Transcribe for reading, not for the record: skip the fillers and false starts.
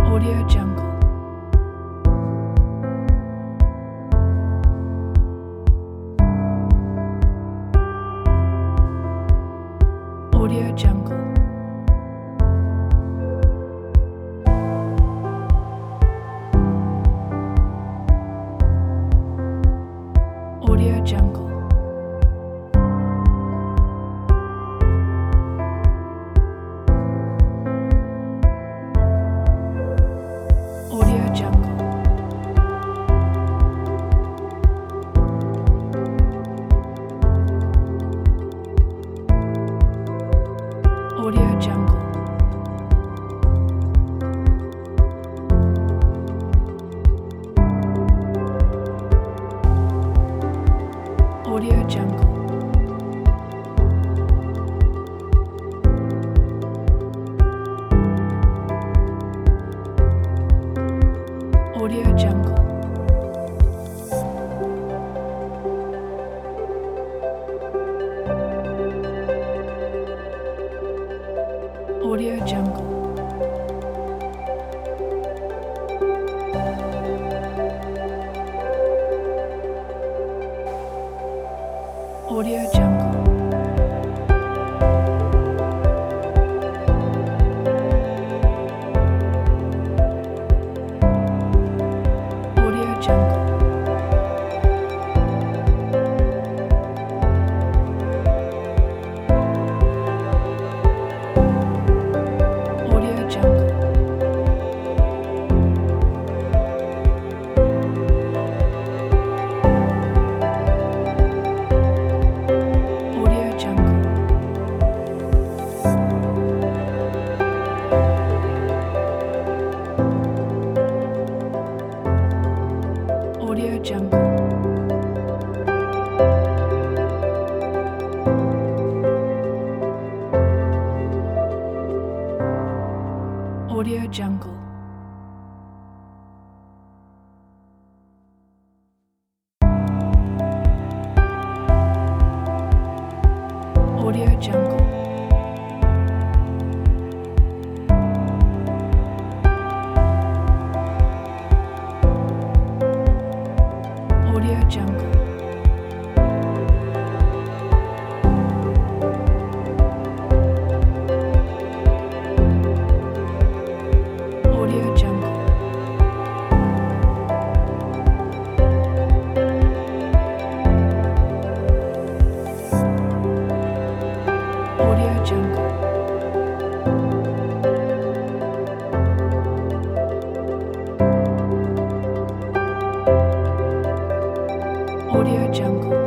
Audio Jungle. Audio Jungle. Audio Jungle. Audio Jungle. Audio Jungle. Audio Jungle. Audio Jungle. Audio Jungle. Audio Jungle. Audio Jungle. Audio Jungle. Audio Jungle. Audio Jungle. Audio Jungle. Audio Jungle. Audio Jungle. Audio Jungle. Audio Jungle. Audio Jungle.